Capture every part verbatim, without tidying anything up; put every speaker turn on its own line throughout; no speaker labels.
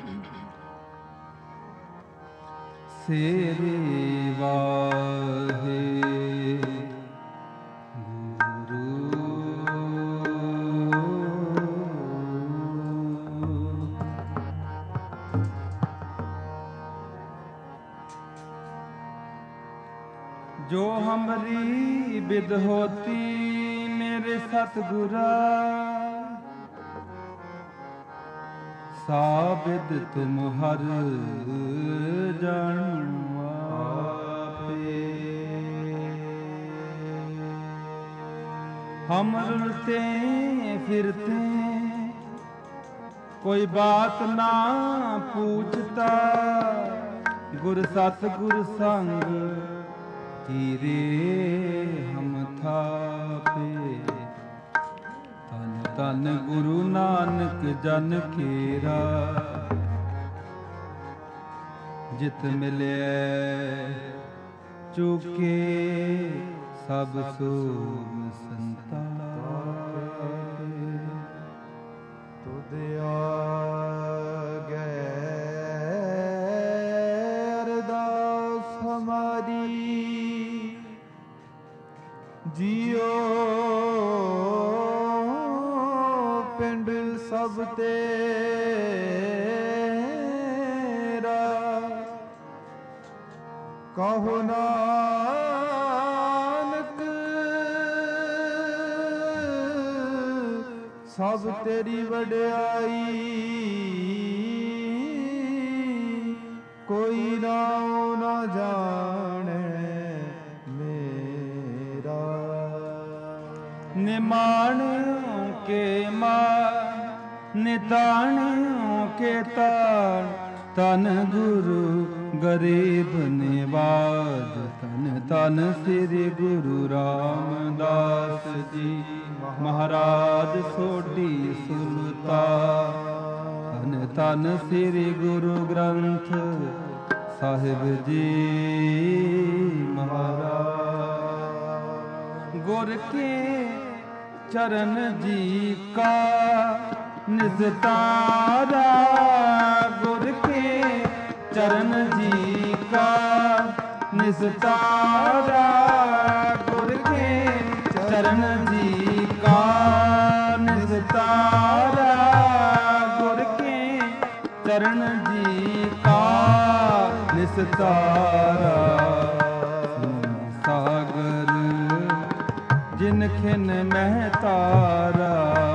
ਸੇਰੇ ਵਾਹੇ जो हमरी बिद होती मेरे सतगुरा, साबिद तुम हर जानो आपे। हम रुलते फिरते कोई बात ना पूछता, गुर सतगुर संग हीरे हम थापे। तन तन गुरु नानक जन केरा, जित मिले चूके सब सोम संतापे।
तुद आगे अरदास हमारी, जियो पिंड सब तेरा, कहो नानक सब तेरी वड्याई। कोई नाम ना जाने मेरा,
निमाणों के मां निताणों के ताण। तन गुरु गरीब निवाज, तन तन श्री गुरु रामदास जी महाराज सोढ़ी सुल्तान। तन तन श्री गुरु ग्रंथ साहिब जी महाराज। गुर के चरण जी का निस्तारा, गुर के चरण जी का निस्तारा। गुर के चरण जी का निस्तारा, गुर के चरण जी का निस्तारा। सागर जिन खिन महतारा,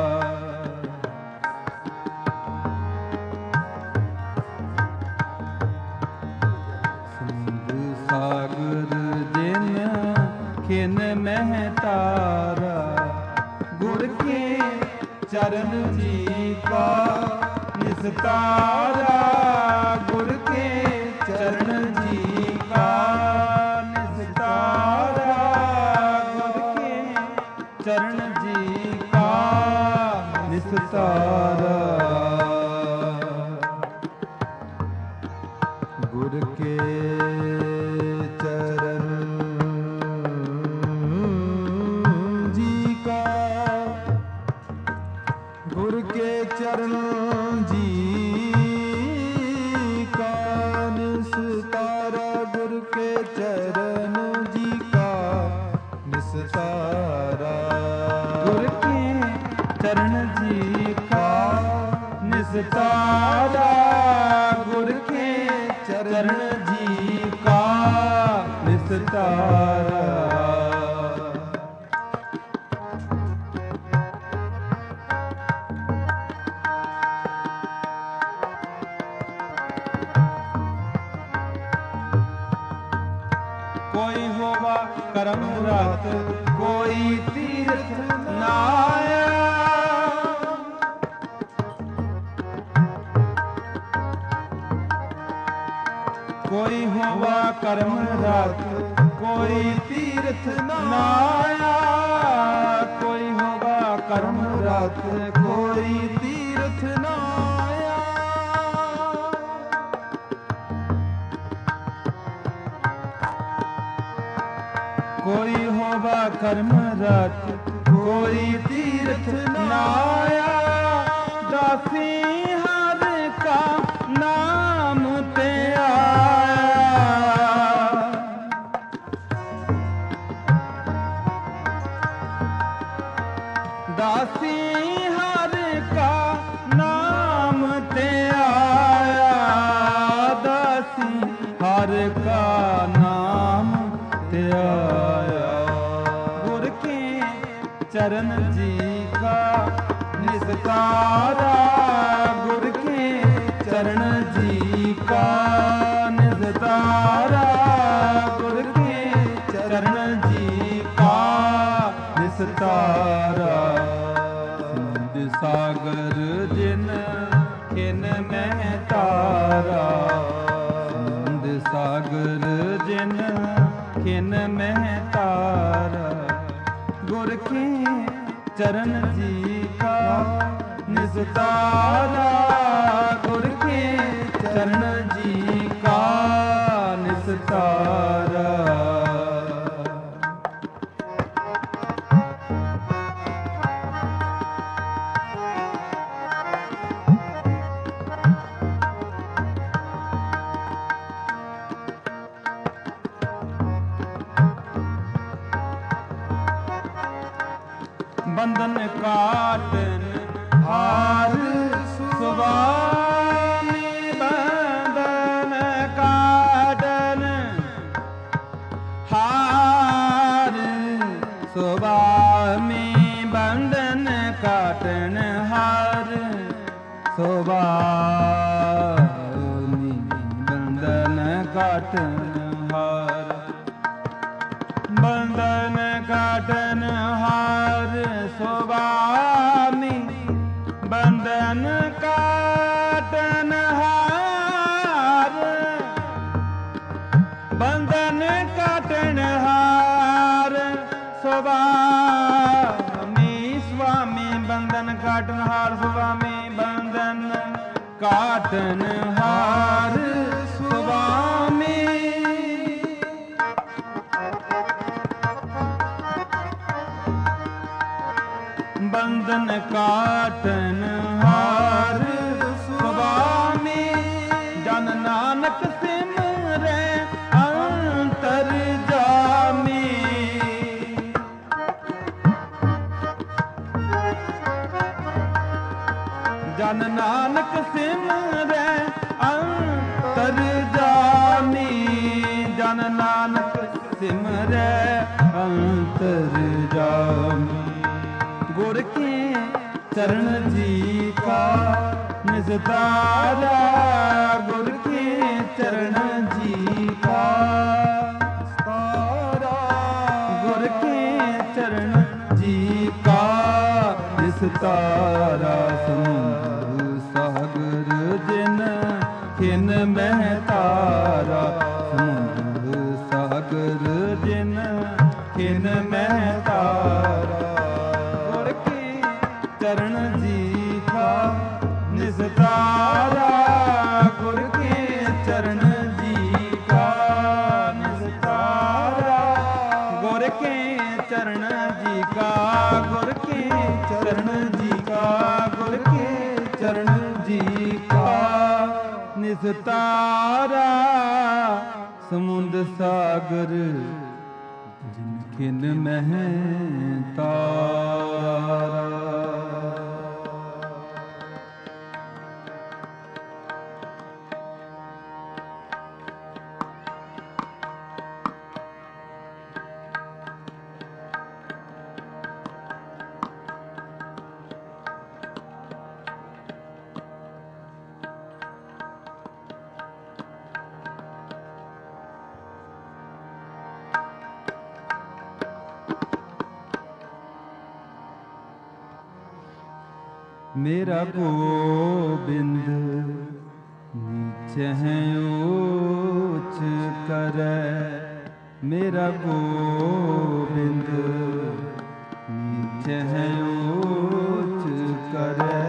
सागर जिन खिन महतारा। गुर के चरण जी का निस्तारा, गुर के चरण जी का निस्तारा। गुर के चरण जी का निस्तारा।
गुर के चरण जी का, गुर के चरण जी का निस्तारा। गुर के चरण जी का निस्तारा।
गुर के चरण जी का निस्तारा। गुर के चरण जी का निस्तारा। कोई होवा करम रत, कोई तीर्थ नाया। कोई होवा करम रत, कोई तीर्थ नाया। कोई होवा करम रत, कोई तीर्थ नाया। कोई होवा कर्म रत, कोई तीर्थ नाया। दासी हर का ना ਦਾਸੀ ਹਰ ਕਾ ਨਾਮ ਤੇ ਆਇਆ, ਦਾਸੀ ਹਰ ਕਾ ਨਾਮ ਤੇ ਆਇਆ। ਗੁਰ ਕੇ ਚਰਨ ਜੀ ਕਾ ਨਿਸਤਾਰਾ, ਗੁਰ ਕੇ ਚਰਨ ਜੀ ਕਾ ਨਿਸਤਾਰਾ, ਗੁਰ ਕੇ ਚਰਨ ਜੀ ਕਾ ਨਿਸਤਾਰਾ। ਸਿੰਧ ਸਾਗਰ ਜਿਨ ਖਿਨ ਮਹਿ ਤਾਰਾ, ਸਿੰਧ ਸਾਗਰ ਜਿਨ ਖਿਨ ਮਹਿ ਤਾਰਾ, ਗੁਰ ਕੇ ਚਰਨ ਜੀ ਕਾ ਨਿਸਤਾਰਾ, ਗੁਰ ਕੇ ਚਰਨ ਜੀ ਕਾ ਨਿਸਤਾਰਾ। ਬੰਧਨ ਕਾਟਨ ਹਾਰ ਸੁਆਮੀ, ਬੰਧਨ ਕਾਟਨ ਹਾਰ ਸੁਆਮੀ, ਬੰਧਨ ਕਾਟਨ ਹਾਰ ਸੁਆਮੀ, ਬੰਧਨ ਕਾਟਨ ਹਾਰ, ਬੰਧਨ ਕਾਟਨ ਹਾਰ ਸੁਆਮੀ, ਬੰਧਨ ਕਾਟਨ ਹਾਰ, ਬੰਧਨ ਕਾਟਨ ਹਾਰ ਸੁਆਮੀ, ਸੁਆਮੀ ਬੰਧਨ ਕਾਟਨ ਹਾਰ ਸੁਆਮੀ, ਬੰਧਨ ਕਾਟਨ ਹਾਰ ਸੁਆਮੀ। ਬੰਧਨ ਕਾਟਨ ਹਾਰ ਸੁਆਮੀ, ਜਨ ਨਾਨਕ ਸਿਮਰੈ ਅੰਤਰ ਜਾਮੀ, ਜਨ ਨਾਨਕ ਸਿਮਰੈ ਅੰਤਰ ਜਾਮੀ, ਜਨ ਨਾਨਕ ਸਿਮਰੈ ਅੰਤਰ ਜਾਮੀ। ਗੁਰ ਕੇ ਚਰਨ ਜੀ ਕਾ ਨਿਸਤਾਰਾ, ਗੁਰ ਕੇ ਚਰਨ ਜੀ ਕਾ ਨਿਸਤਾਰਾ, ਗੁਰ ਕੇ ਚਰਨ ਜੀ ਕਾ ਨਿਸਤਾਰਾ। ਸਮੁੰਦਰ ਸਾਗਰ ਜਿਨ ਖਿਨ ਮਹਿ ਤਾਰਾ, ਸਮੁੰਦਰ ਸਾਗਰ ਜਿਨ ਖਿਨ ਮਹਿ ਤਾਰਾ, ਚਰਨ ਜੀ ਕਾ ਨਿਸਤਾਰਾ, ਗੁਰ ਕੇ ਚਰਨ ਜੀ ਕਾ ਨਿਸਤਾਰਾ, ਗੁਰ ਕੇ ਚਰਨ ਜੀ ਕਾ, ਗੁਰ ਕੇ ਚਰਨ ਜੀ ਕਾ, ਗੁਰ ਕੇ ਚਰਨ ਜੀ ਕਾ ਨਿਸਤਾਰਾ। ਸਮੁੰਦ ਸਾਗਰ ਜਿਨ ਖਿਨ ਮਹਿ ਤਾਰਾ। ਮੇਰਾ ਗੋਬਿੰਦ ਨੀਚਹਿ ਊਚ ਕਰੈ, ਮੇਰਾ ਗੋਬਿੰਦ ਨੀਚਹਿ ਊਚ ਕਰੈ।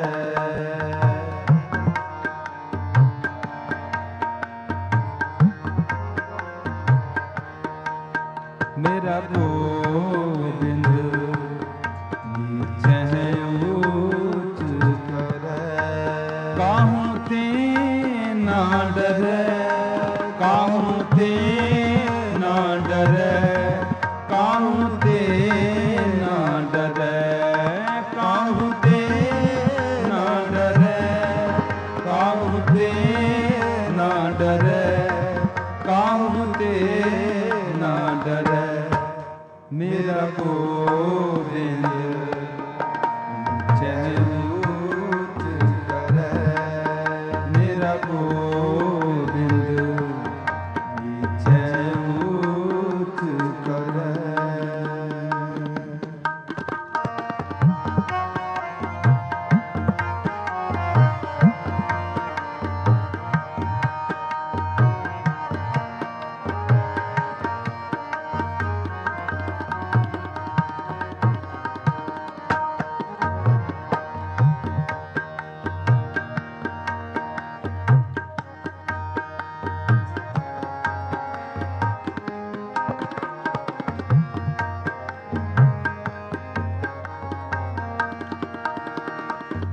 ਮੇਰਾ ਗੋਬਿੰਦ ਨੀਚਹਿ ਊਚ ਕਰੈ, ਕਾਹੂ ਤੇ ਨਾ ਡਰੈ, ਕਾਹੂ ਤੇ ਨਾ ਡਰੈ, ਕਾਹੂ ਤੇ ਨਾ ਡਰੈ,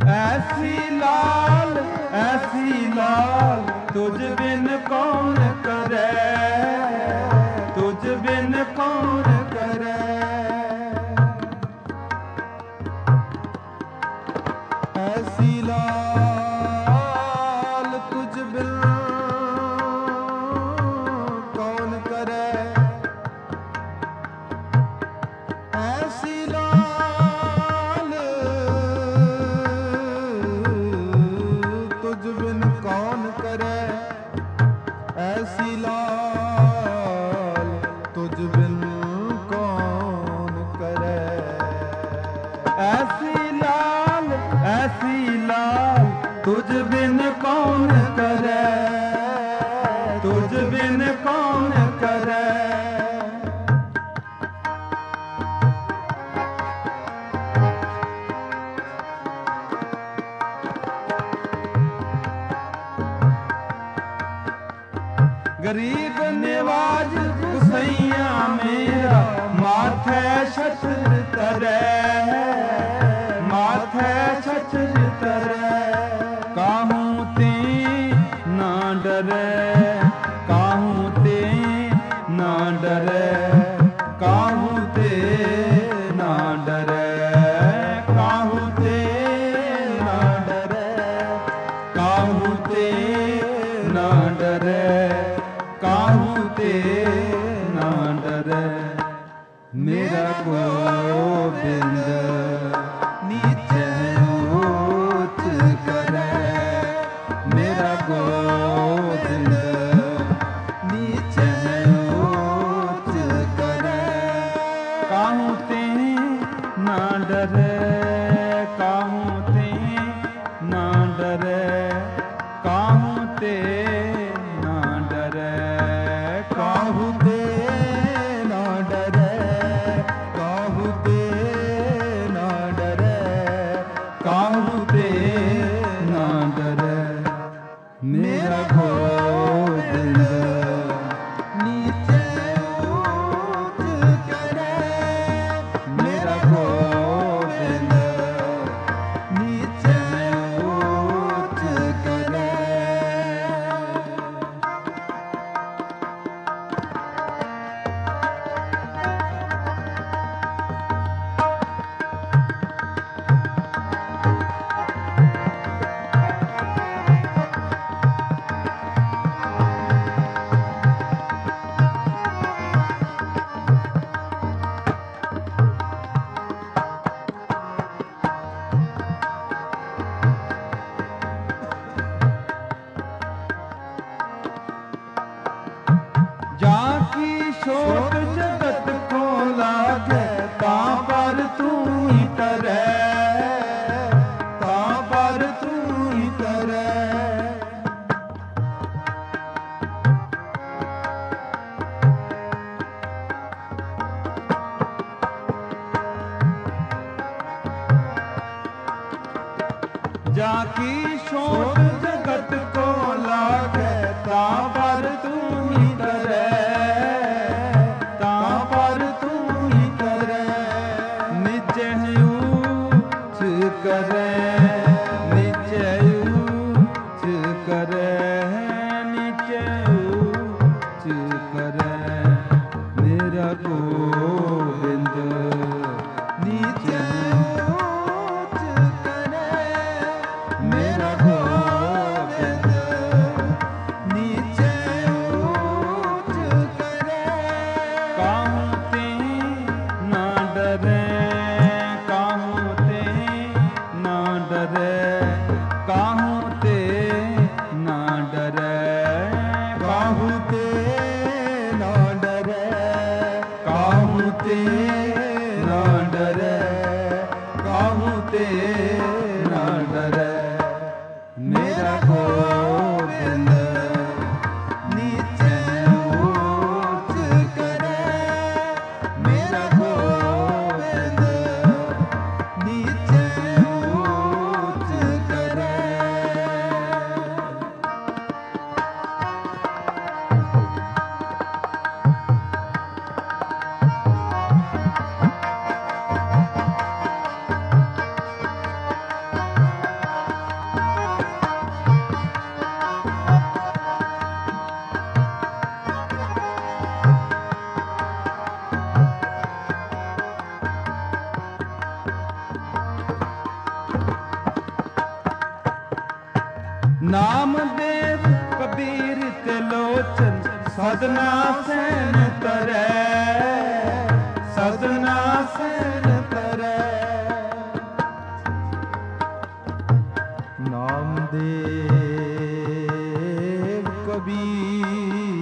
ऐसी लाल ऐसी लाल तुझ बिन कौन करे, तुझ बिन कौन करे।
ऐसी लाल तुझ बिन कौन करे, ऐसी लाल तुझ बिन कौन करे, ऐसी लाल तुझ बिन कौन करे।
ऐसी लाल ऐसी लाल तुझ बिन कौन करे, तुझ बिन कौन करे। गरीब निवाज गुसैया मेरा माथे छत्र तरे, माथे छत्र तरे। काहूं ते ना डरे, काहूं ते ना डरे, काहूं ते ना डरे, काहूं ते ना डरे, काहूं ते ना डरे, काहूं ते ना डरे। मेरा गोविंद नीचे ऊंच करे, मेरा गोविंद नीचे ऊंच करे। काहूं ते ना डरे, काहूं ते ना डरे, काहूं ते ना डरे,
काहू ते ना डरे, काहू ते ना डरे,
काहूं ते ना डरे। मेरा गोविंद
नीचे ऊंच करे,
मेरा गोविंद
नीचे ऊंच करे।
जाकी शोक जगत को लागे, तां पर तू ही करे, तां पर तू ही करे। जाकी शोक जगत को लागे, तां पर तू ही करे, तां पर तू ही करे। नीचे ऊंच करे, नीचे ऊंच करे, नीचे ऊंच करे। मेरा गोविंद
नीचे ऊंच करे,
मेरा गोविंद
नीचे ऊंच करे।
काहूं ते ना डरे, काहूं ते ना डरे, ਨਾਮਦੇਵ ਕਬੀਰ ਤੇ ਲੋਚਨ ਸਦਨਾ ਸੈਨ ਤਰੈ, ਸਦਨਾ ਸੈਨ ਤਰੈ।
ਨਾਮਦੇਵ ਕਬੀਰ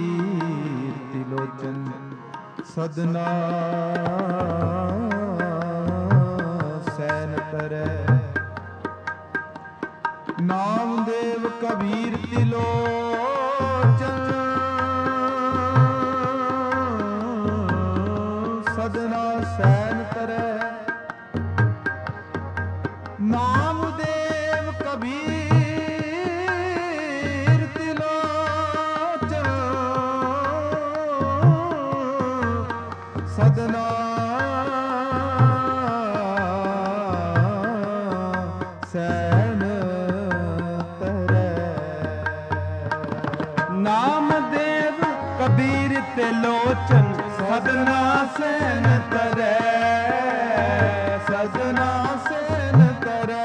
ਤਿਲੋਚਨ ਸਦਨਾ ਸੈਨ ਤਰੈ। ਨਾਮਦੇਵ ਕਬੀਰ ਤਿਲੋਚਨ ਸਦਨਾ ਸੈਨ ਤਰੈ। ਨਾਮਦੇਵ ਕਬੀਰ ਤਿਲੋਚਨ ਸਦਨਾ ਸੈਨ ਤਰੈ।
ਨਾਮਦੇਵ ਕਬੀਰ ਤੇ ਲੋਚਨ ਸਦਨਾ ਸੈਨ ਤਰੈ,
ਸਦਨਾ ਸੈਨ ਤਰੈ।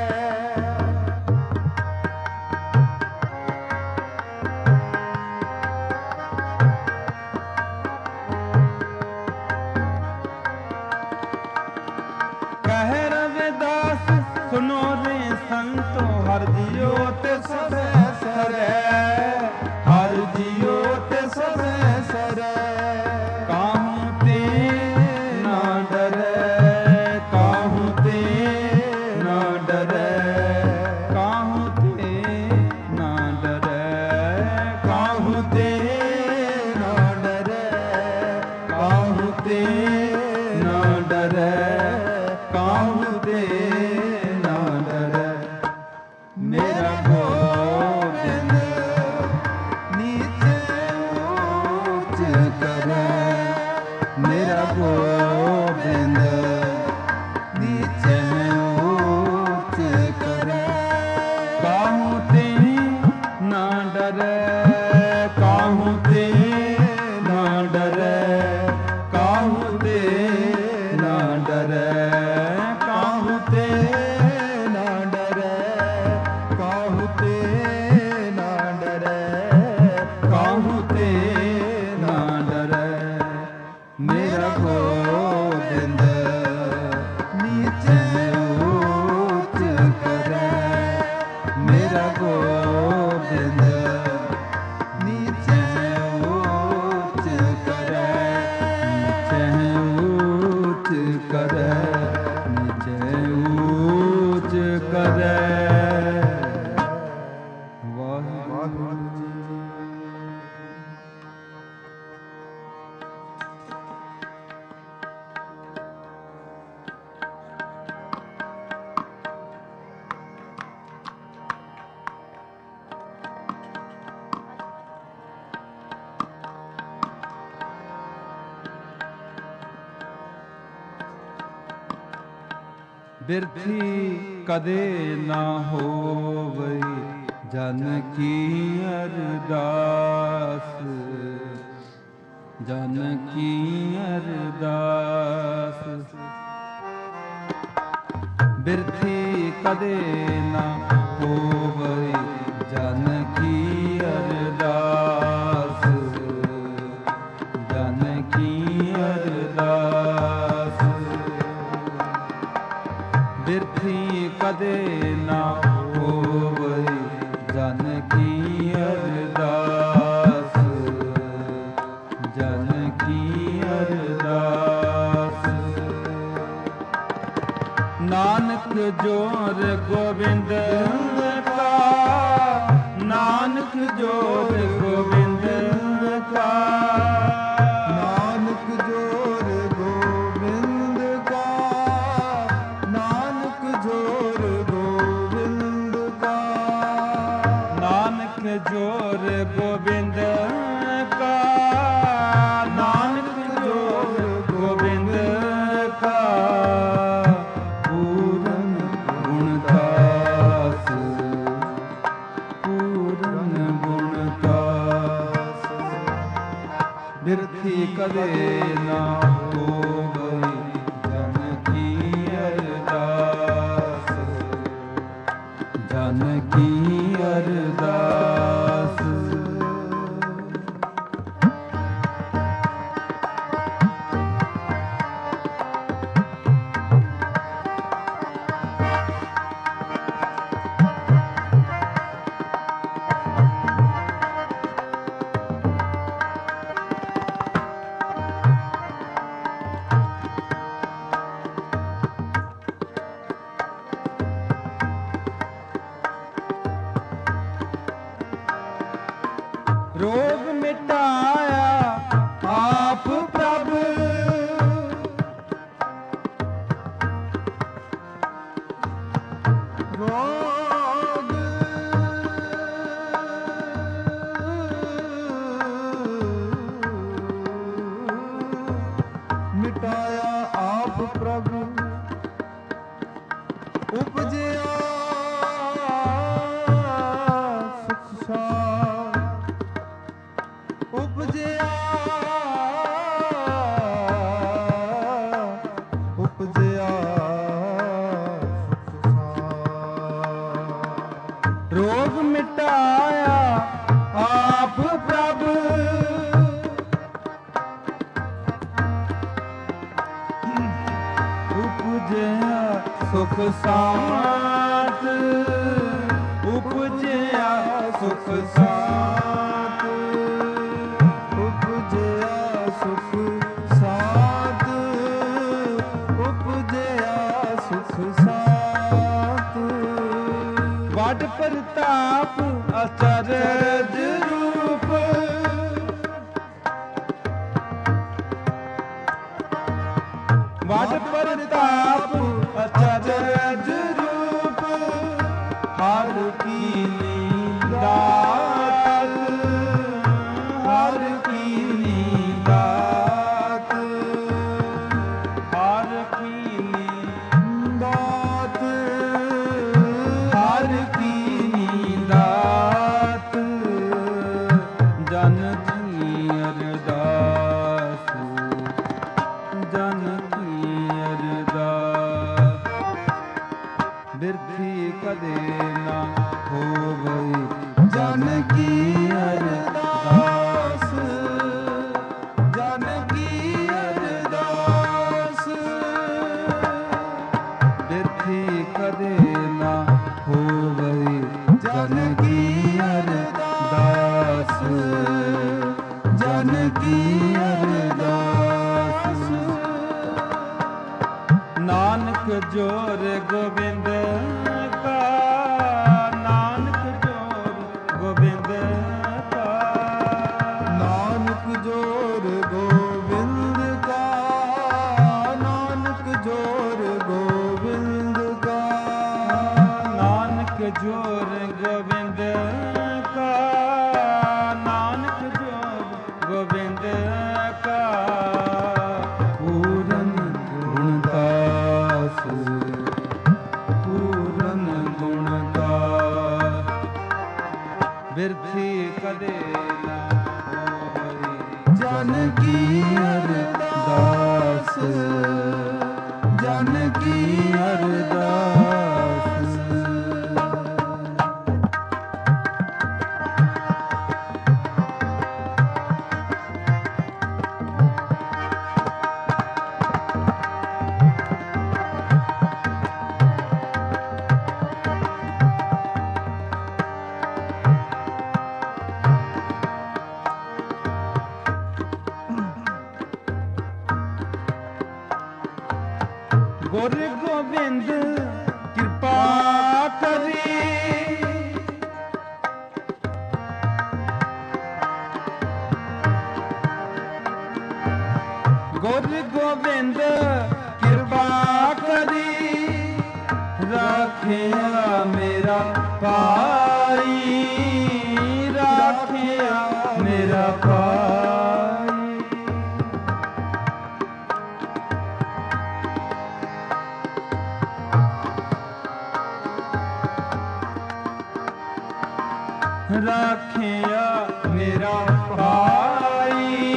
ਕਹਿ ਰਵਿਦਾਸ ਸੁਨੋ ਰੇ ਸੰਤੋ ਹਰ ਜੀਓ ਤੇ ਸਭੈ ਸਰੈ,
ਹਰ ਜੀਉ ਤੇ ਸਭੈ ਸਰੈ।
ਕਾਹੂ ਤੇ ਨਾ ਡਰੈ, ਕਾਹੂ ਤੇ ਨਾ ਡਰੈ, ਕਾਹੂ ਤੇ ਨਾ ਡਰੈ,
ਕਾਹੂ ਤੇ ਨਾ ਡਰੈ, ਕਾਹੂ ਤੇ ਨਾ ਡਰੈ, ਕਾਹੂ ਤੇ ਨਾ ਡਰੈ। ਮੇਰਾ ਗੋਬਿੰਦ ਨੀਚ ਊਚ ਕਰੈ, ਮੇਰਾ ਗੋਬਿੰਦ ਨੀਚ ਊਚ ਕਰੈ।
ਕਾਹੂ ਤੇ ਨਾ ਡਰੈ, ਕਾਹੂ ਤੇ ਨਾ ਡਰੈ, ਕਾਹੂ ਤੇ ਨਾ ਡਰੈ,
ਕਾਹੂ ਤੇ ਨਾ ਡਰੈ, ਕਾਹੂ ਤੇ ਨਾ ਡਰੈ, ਕਾਹੂ ਤੇ ਨਾ ਡਰੈ। ਮੇਰਾ ਗੋਬਿੰਦ ਨੀਚ ਊਚ ਕਰੈ, ਮੇਰਾ ਗੋਬਿੰਦ ਨੀਚ ਊਚ ਕਰੈ,
ਨੀਚੇ ਊਚ ਕਰੈ, ਨੀਚੇ ਊਚ ਕਰੈ। ਵਾਹਿਗੁਰੂ ਜੀ। ਬਿਰਥੀ ਕਦੇ ਨਾ ਹੋਵਈ ਜਨ ਕੀ ਅਰਦਾਸ, ਜਨ ਕੀ ਅਰਦਾਸ। ਬਿਰਥੀ ਕਦੇ ਨਾ ਹੋਵਈ ਜਨ ਕੀ ਅਰਦਾਸ, ਜਨ ਕੀ ਅਰਦਾਸ। ਬਿਰਥੀ ਕਦੇ ਨਾ ਹੋਵਈ ਜਨ ਕੀ ਅਰਦਾਸ, ਜਨ ਕੀ ਅਰਦਾਸ। ਨਾਨਕ ਜੋਰ ਗੋਬਿੰਦ ਕਾ, ਨਾਨਕ ਜੋਰ ਗੋਬਿੰਦ ਕਾ,
ਨਾਨਕ ਜੋਰ ਗੋਬਿੰਦ ਕਾ, ਨਾਨਕ ਜੋਰ ਗੋਬਿੰਦ ਕਾ,
ਨਾਨਕ ਜੋਰ ਗੋਬਿੰਦ ਕਾ, ਨਾਨਕ ਜੋਰ ਗੋਬਿੰਦ ਕਾ। ਪੂਰਨ ਗੁਣਦਾਸ, ਪੂਰਨ ਗੁਣਦਾਸ। ਬਿਰਥੀ ਕਦੇ ਨਾ ਹੋਵਈ ਜਨ ਕੀ ਅਰਦਾਸ, ਜਨ ਕੀ ਅਰਦਾਸ।
ਰੋਗ ਮਿਟਾਇਆ ਆਪ ਪ੍ਰਭ ਉਪਜਿਆ ਸੁਖ ਸਾਰ ਉਪਜਿਆ ਉਪਜਿਆ ਸੁਖ ਸਾਰ
ਰੋਗ ਮਿਟਾਇਆ ਆਪ ਪ੍ਰਭ ਉਪਜਿਆ ਸੁਖ ਸਾਤ ਉਪਜਿਆ ਸੁਖ ਸਾਤ
ਉਪਜਿਆ ਸੁਖ ਸਾਤ ਉਪਜਿਆ ਸੁਖ ਸਾਤ
ਵੱਡ ਪ੍ਰਤਾਪ ਅਚਰਜ ਰੂਪ ਵੱਡ ਪ੍ਰਤਾਪ ਅਚਰਜ ਰੂਪ ਹਰ ਕੀ ਦਾਤ ਹਰ ਕੀ ਦਾਤ ਹਰ ਕੀ
ਦਾਤ
ਹਰ ਕੀ ਦਾਤ ਜਨ ਕੀ ਅਰਦਾਸ ਜਨ ਕੀ ਅਰਦਾਸ ਬਿਰਥੀ ਕਦੇ ਨਾ ਹੋਵਈ
ਜਨ ਕੀ ਅਰਦਾਸ ਜਨ ਕੀ ਅਰਦਾਸ
ਬਿਰਥੀ ਕਦੇ ਨਾ ਹੋਵਈ
ਜਨ ਕੀ ਅਰਦਾਸ ਜਨ ਕੀ ਅਰਦਾਸ
ਨਾਨਕ ਜੋਰ ਗੋਬਿੰਦ ਕਾ ਨਾਨਕ ਜੋਰ ਗੋਬਿੰਦ ਕਾ
ਨਾਨਕ ਜੋਰ ਗੋਬਿੰਦ ਕਾ ਨਾਨਕ ਜੋਰ ਗੋਬਿੰਦ ਕਾ
ਨਾਨਕ ਜੋਰ ਗੋਬਿੰਦ ਕਾ ਨਾਨਕ ਜੋਰ ਗੋਬਿੰਦ ਕਾ ਪੂਰਨ ਗੁਣਦਾਸ ਪੂਰਨ ਗੁਣਦਾਸ ਬਿਰਥੀ ਕਦੇ ਨਾ ਹੋਵਈ
ਜਨ ਕੀ ਅਰਦਾਸ ਜਨ ਕੀ ਅਰਦਾਸ
ਗੁਰ ਗੋਬਿੰਦ ਕਿਰਪਾ ਕਰੀ ਗੁਰ ਗੋਬਿੰਦ ਕਿਰਪਾ ਕਰੀ ਰਾਖਿਆ ਮੇਰਾ ਭਾਈ ਰਾਖਿਆ ਮੇਰਾ ਭਾਈ ਰਾਖਿਆ ਮੇਰਾ ਭਾਈ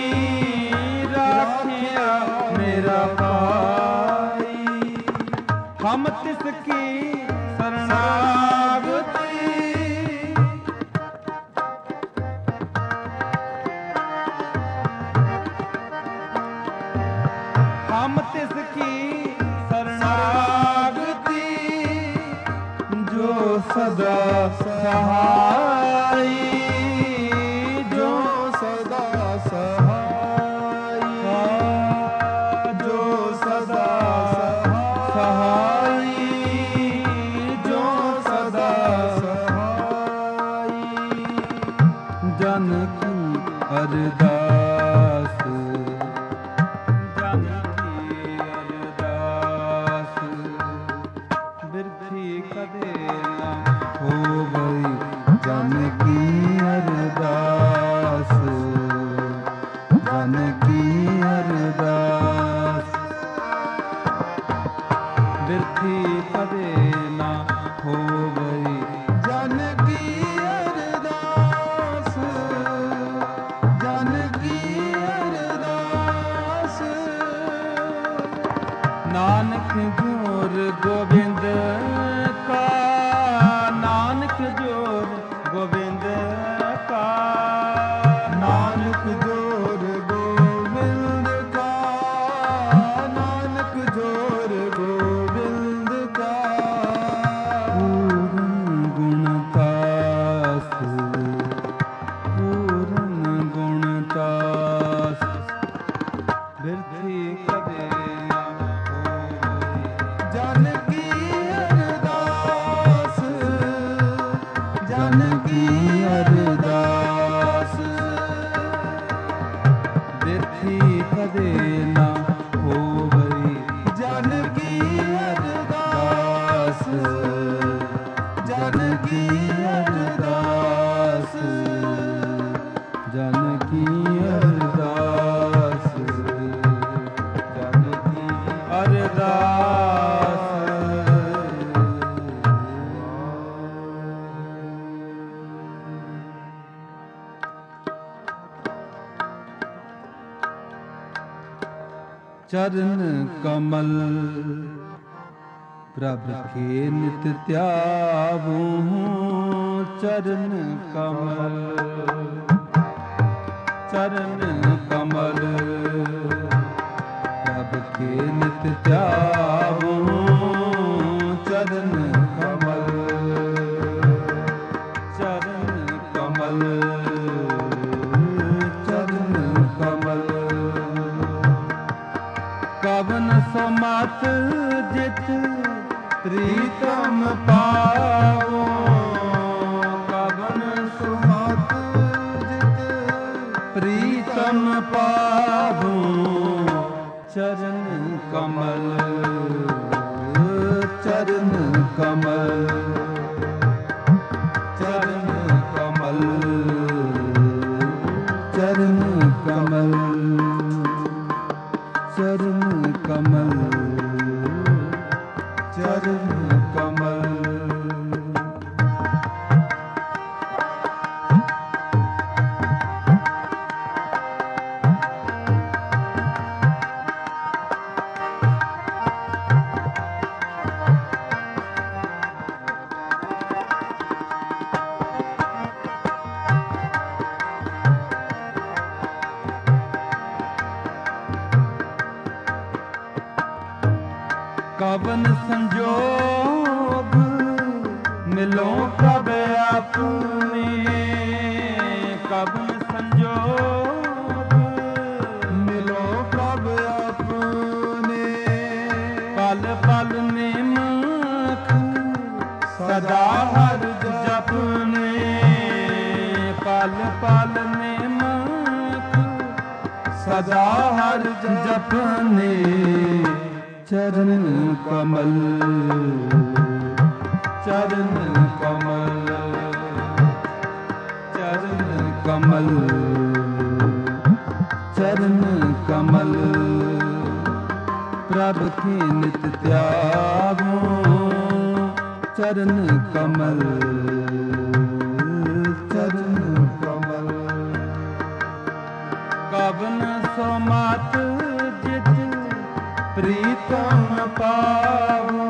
ਰਾਖਿਆ ਮੇਰਾ ਭਾਈ ਹਮ ਤਿਸ ਕੀ ਸਰਣਾਗਤੀ ਹਮ ਤਿਸ ਕੀ ਸਰਣਾਗਤੀ ਜੋ ਸਦਾ ਸਹਾਈ ਜੋ
ਸਦਾ ਸਹਾਈ
ਜੋ ਸਦਾ ਸਹਾਈ ਜੋ ਸਦਾ
ਸਹਾਈ
ਜਨ ਕੀ ਅਰਦਾਸ ਜਨ ਕੀ ਅਰਦਾਸ ਬਿਰਥੀ ਕਦੇ ਨਾ
ਹੋਵਈ ਜਨ ਕੀ ਅਰਦਾਸ, ਜਨ ਕੀ ਅਰਦਾਸ।
ਬਿਰਥੀ ਕਦੇ ਨਾ ਹੋਵਈ
ਜਨ ਕੀ ਅਰਦਾਸ, ਜਨ ਕੀ ਅਰਦਾਸ।
ਨਾਨਕ ਜੋਰ ਗੋਬਿੰਦ ਕਾ, ਨਾਨਕ ਜੋਰ ਗੋਬਿੰਦ ਕਾ,
ਨਾਨਕ ਜੋਰ ਗੋਬਿੰਦ ਕਾ, ਨਾਨਕ ਜੋਰ ਗੋਬਿੰਦ ਕਾ।
ਪੂਰਨ ਗੁਣਤਾਸ, ਪੂਰਨ ਗੁਣਤਾਸ। ਬਿਰਥੀ ਕਦੇ ਨਾ ਹੋਵਈ
ਜਨ ਕੀ ਅਰਦਾਸ, ਜਨ ਕੀ ਅਰਦਾਸ।
ਬਿਰਥੀ ਕਦੇ ਨਾ ਹੋਵਈ
ਜਨ ਕੀ ਅਰਦਾਸ, ਜਨ ਕੀ ਅਰਦਾਸ,
ਜਨ ਕੀ ਅਰਦਾਸ, ਜਨ ਕੀ ਅਰਦਾਸ।
ਚਰਨ ਕਮਲ ਪ੍ਰਭ ਕੇ ਨਿਤ ਧਿਆਵੋ, ਚਰਨ ਕਮਲ,
ਚਰਨ ਕਮਲ
ਪ੍ਰਭ ਕੇ ਨਿਤ ਧਿਆਵੋ, ਚਰਨ ਕਮਲ,
ਚਰਨ ਕਮਲ,
ਚਰਨ ਕਮਲ।
ਕਵਨ ਸੋ ਮਤ ਜਿਤ ਪ੍ਰੀਤਮ ਪਾਵੋ, ਕਵਨ ਸੋ
ਮਤ ਜਿਤ
ਪ੍ਰੀਤਮ ਪਾਵੋ, ਚਰਨ ਕਮਲ,
ਚਰਨ ਕਮਲ,
ਚਰਨ ਕਮਲ,
ਚਰਨ ਕਮਲ, ਚਰਨ ਕਮਲ, ਚਰਨ ਕਮਲ।
ਕਵਨ ਸੰਜੋਗ ਮਿਲੋ ਪ੍ਰਭ ਆਪਣੇ, ਕਵਨ ਸੰਜੋਗ
ਮਿਲੋ ਪ੍ਰਭ ਆਪਣੇ,
ਪਲ ਪਲ ਨਿਮਖ ਸਦਾ ਹਰ ਜਪਨੇ, ਪਲ ਪਲ ਨਿਮਖ ਸਦਾ ਹਰ ਜਪਨੇ,
ਚਰਨ ਕਮਲ,
ਚਰਨ ਕਮਲ,
ਚਰਨ ਕਮਲ, ਚਰਨ ਕਮਲ। ਪ੍ਰਭ ਕੇ ਨਿਤ ਧਿਆਵੋ, ਚਰਨ ਕਮਲ, ਚਰਨ ਕਮਲ।
ਕਵਨ ਸੋ ਮਤ ਜਿਤ ਪ੍ਰੀਤਮ ਪਾਵੋ,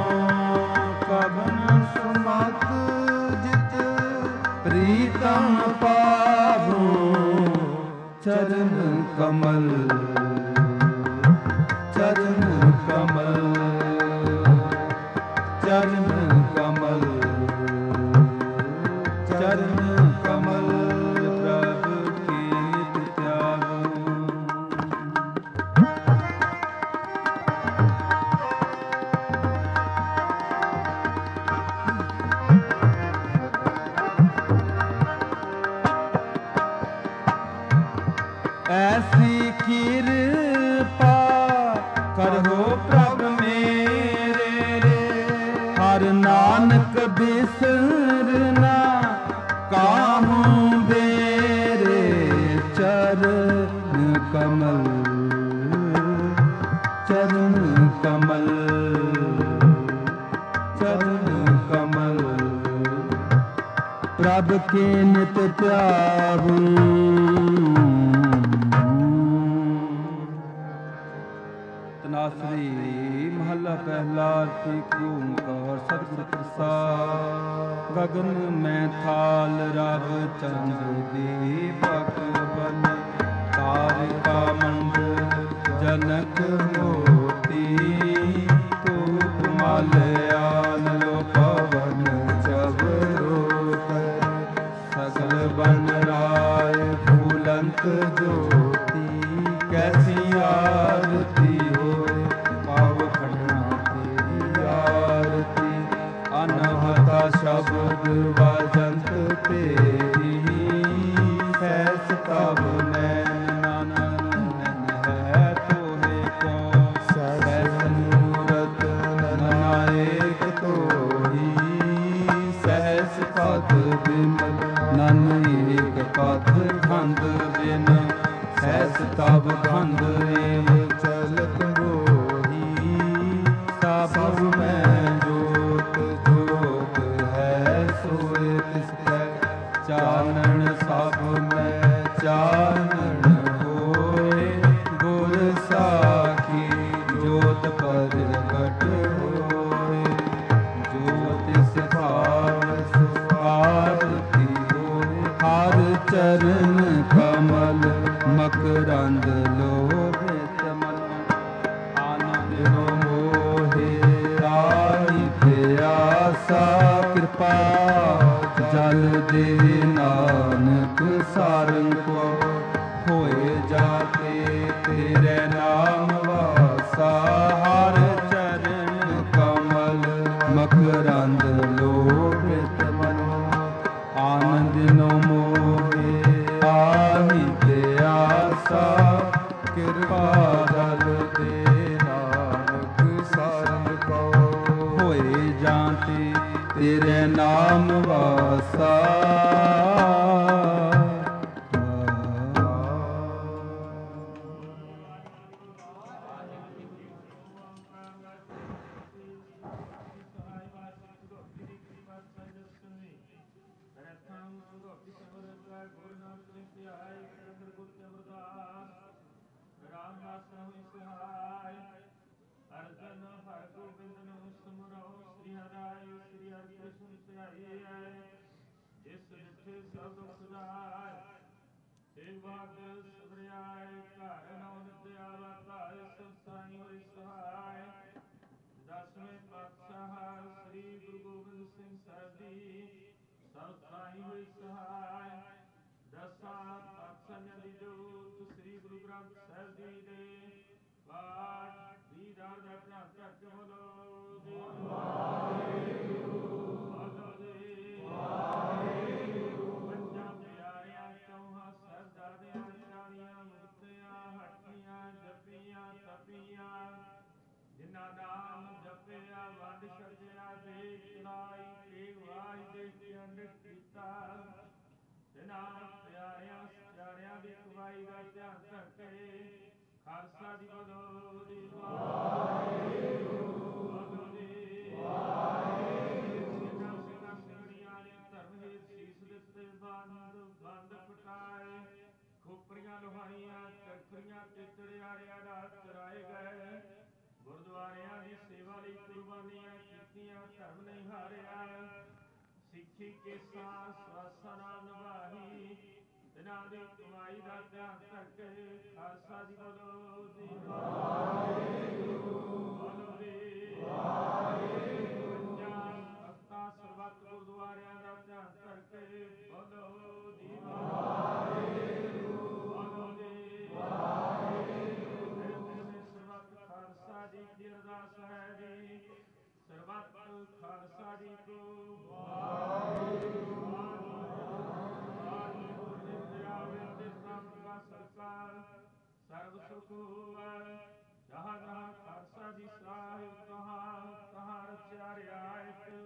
ਕਵਨ ਸੋ
ਮਤ ਜਿਤ
ਪ੍ਰੀਤਮ ਪਾਵੋ,
ਚਰਨ ਕਮਲ,
ਚਰਨ ਕਮਲ, ਚਰਨ ਕਮਲ, ਚਰਨ ਕਮਲ। ਪ੍ਰਭ ਕੀ ਨਿਤ ਧਿਆਵੋ। ਐਸੀ ਕਿਰਪਾ ਕਰੋ ਪ੍ਰਭ ਮੇਰੇ, ਹਰ ਹਰ ਨਾਨਕ ਬਿਸਰਨਾ ਕਾਹੂ ਬੇਰੇ ਚਰਨ ਕਮਲ ਚਰਨ ਕਮਲ ਚਰਨ ਕਮਲ ਪ੍ਰਭ ਕੇ ਨਿਤ ਧਿਆਵੂ। ਤਨਾਸਰੀ ਮਹੱਲਾ ਪਹਿਲਾ। ਏਕ ਓੰਕਾਰ ਸਤਿਗੁਰ ਪ੍ਰਸਾਦਿ। ਗਗਨ ਮੈਂ ਥਾਲ ਰਵ ਚੰਦ ਦੀਪਕ ਬਨ ਤਾਰਿਕਾ ਮੰਡਲ ਜਨਕ ਮੋਤੀ ਧੂਪ ਮਾਲਿਆਨ ਲੋ ਪਵਨ ਚਵਰੋ ਸਗਲ ਬਨ ਰਾਏ ਫੂਲੰਤ ਜੋਤੀ ਕੈਸੀ ਆਰਤੀ ਹੋਏ ਪਾਵ ਖੰਡਨਾ ਤੇਰੀ ਆਰਤੀ ਅਨਹਤਾ ਸ਼ਬਦ ਵਜੰਤ ਤੇਰੀ ਸੈਸ ਤਬ ਨੈਣ ਨਾਨਕ ਨੈਣ ਹੈ ਤੋਹੇ ਕੋ ਸੈਸ ਮੂਰਤ ਨਾਇਕ ਤੋਹੀ ਸਹਿਸ ਪਦ ਬਿਮਲ ਨਨ ਏਕ ਪਦ ਖੰਡ ਬਿਨ ਸਹਿਸ ਤਬ ਖੰਡ ਏਵ ਚਲਤ ਮੋਹੀ ਸਭ ਮੈਂ ਜੋਤ ਜੋਤ ਹੈ ਸੋਏ ਤਿਸ ਕੈ ਚਾਨਣ ਸਭ ਮੈਂ ਚਾਨਣ ਹੋਏ ਗੁਰ ਸਾਖੀ ਜੋਤ ਪ੍ਰਗਟ ਹੋਏ ਜੋਤਿ ਭਾਵ ਸੁਆਰਤੀ ਹੋਏ ਹਰ ਚਰਨ ਕਮਲ ਮਕਰੰਦ ਲੋਭਿਤ ਮਨ ਆਨੰਦ ਨੋ ਮੋਹਿ ਆਈ ਪਿਆਸਾ ਕਿਰਪਾ ਜਲ ਦੇ ਨਾਨਕ ਸਾਰੰਗ ਕੋ ਹੋਏ ਜਾਤੇ ਤੇਰੇ ਨਾਮ ਵਾਸਾ ਹਰ ਚਰਨ ਕਮਲ ਮਕਰੰਦ ਲੋਭਿਤ ਮਨੋ ਆਨੰਦ ਨੋ ਮੋਹਿ ਆਹੀ ਪਿਆਸਾ ਕਿਰਪਾ ਜਲ ਦੇ ਨਾਨਕ ਸਾਰੰਗ ਕੋ ਹੋਏ ਜਾਂਤੇ ਤੇਰੇ ਨਾਮ ਵਾਸਾ।
ਅਰਜਨ ਹਰ ਗੋਬਿੰਦ ਨੂੰ ਸਿਮਰੋ ਸ੍ਰੀ ਹਰਿ ਸ੍ਰੀ ਹਰਿ ਕ੍ਰਿਸ਼ਨ ਧਿਆਈਐ ਜਿਸ ਜਿਥੇ ਸਭ ਦੁਖ ਜਾਇ ਏ ਬਾਦਲ ਸਬਰਿਆਏ ਘਰ ਨੌ ਨਿਤਿਆ ਵਾਤਾਇ ਸਭ ਸਾਈ ਹੋਈ ਸਹਾਇ। ਦਸਵੇਂ ਪਾਤਸ਼ਾਹ ਸ੍ਰੀ ਗੁਰੂ ਗੋਬਿੰਦ ਸਿੰਘ ਸਾਹਿਬ ਜੀ ਸਭ ਸਾਈ ਹੋਈ ਸਹਾਇ। ਦਸਾਂ ਪਾਤਸ਼ਾਹਾਂ ਦੀ ਜੋਤ ਸ੍ਰੀ ਗੁਰੂ ਗ੍ਰੰਥ ਸਾਹਿਬ ਜੀ ਦੇ ਪਾਠ ਦੀ ਦਾਰ ਦਾ ਧਿਆਨ ਧਰ ਕੇ ਬੋਲੋ ਜੀ ਵਾਹਿਗੁਰੂ ਬੋਲੋ ਜੀ ਵਾਹਿਗੁਰੂ। ਪੰਜਾਂ ਪਿਆਰਿਆਂ ਚੌਹਾਂ ਸਾਹਿਬਜ਼ਾਦਿਆਂ ਚਾਲੀਆਂ ਮੁਕਤਿਆਂ ਹੱਟੀਆਂ ਜਪੀਆਂ ਤਪੀਆਂ ਜਿਨ੍ਹਾਂ ਨਾਮ ਜਪਿਆ ਵੰਡ ਛਕਿਆ ਦੇਖ ਚਲਾਈ ਤੇਗ ਵਾਹਿ ਦੇ ਕੇ ਅੰਡਿਤ ਕੀਤਾ ਜਿਨ੍ਹਾਂ ਪਿਆਰਿਆਂ ਸਚਾਰਿਆਂ ਦੀ ਕਮਾਈ ਦਾ ਧਿਆਨ ਧਰ ਕੇ ਖਾਲਸਾ ਜੀ ਬੋਲੋ ਜੀ ਵਾਹਿਗੁਰੂ ਬੋਲੋ ਜੀ ਵਾਹਿਗੁਰੂ। ਜਿਨ੍ਹਾਂ ਸਿੰਘਾਂ ਸਿੰਘਣੀਆਂ ਨੇ ਧਰਮ ਹੇਤ ਸੀਸ ਦਿੱਤੇ ਬੰਦ ਬੰਦ ਪਟਾਏ ਖੋਪਰੀਆਂ ਲੋਹਾਈਆਂ ਚਰਖੜੀਆਂ ਤੇ ਚੜਿਆਰਿਆਂ ਰਾਤ ਚਰਾਏ ਗਏ ਗੁਰਦੁਆਰਿਆਂ ਦੀ ਸੇਵਾ ਲਈ ਕੁਰਬਾਨੀਆਂ ਕੀਤੀਆਂ ਧਰਮ ਨਹੀਂ ਹਾਰਿਆ ਸਿੱਖੀ ਕੇਸਾਂ ਸਵਾਸਾਂ ਨਾਲ ਨਿਭਾਈ ਜਿਨ੍ਹਾਂ ਦੀ ਕਮਾਈ ਦਾ ਧਿਆਨ ਧਰ ਕੇ ਖਾਲਸਾ ਜੀ ਬੋਲੋ ਜੀ ਵਾਹਿਗੁਰੂ ਬੋਲੋ ਜੀ ਵਾਹਿਗੁਰੂ। ਪੰਜਾਂ ਤਖਤਾਂ ਸਰਬੱਤ ਗੁਰਦੁਆਰਿਆਂ ਦਾ ਧਿਆਨ ਧਰ ਕੇ ਬੋਲੋ ਜੀ ਵਾਹਿਗੁਰੂ ਬੋਲੋ ਜੀ ਵਾਹਿਗੁਰੂ। ਸਰਬੱਤ ਖਾਲਸਾ ਜੀ ਦੀ ਅਰਦਾਸ ਹੈ ਜੀ ਸਰਬੱਤ ਖਾਲਸਾ ਜੀ ਕੋ ਵਾਹਿਗੁਰੂ ਸਰਬ ਸੁਖ ਹੋਵੈ ਜਹਾਂ ਜਹਾਂ ਖਾਲਸਾ ਜੀ ਸਾਹਿਬ ਤਹਾਂ ਤਹਾਂ ਰਚਿਆ ਰਿਆਇਤ